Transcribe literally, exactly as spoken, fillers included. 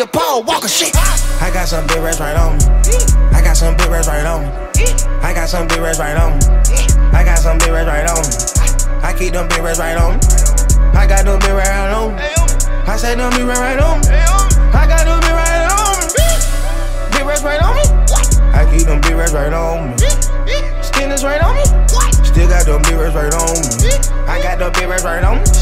nigga Paul Walker shit. I got some big rats right on me. I got some big rats right on me. I got some big rats right on me. I got some big rats right on me. I keep them big rats right on me. I got them big rats right on me. I say them big rats right on me. I got them big rats right on me. Big rats right on me. I keep them big rats right on me. Skin is right on me. Still got them big rats right on me. I got them big rats right on me.